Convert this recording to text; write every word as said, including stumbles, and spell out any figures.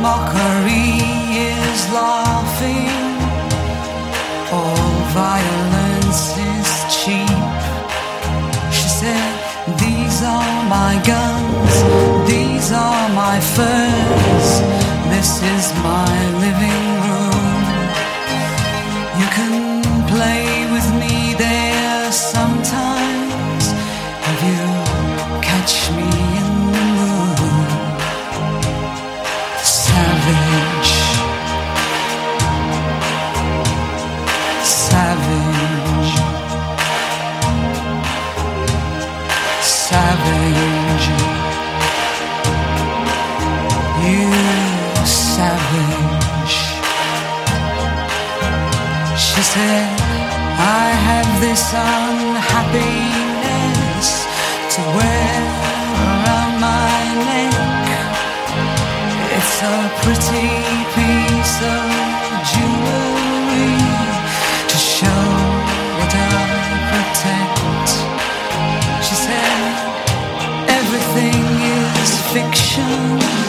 mockery is laughing, all violence is cheap. She said, these are my guns, these are my furs, this is my living room. You can play with me there sometimes if you catch me in the mood. Savage, savage, savage, you savage. She said, I have this unhappiness to wear around my neck. It's a pretty piece of jewelry to show what I protect. She said, everything is fiction.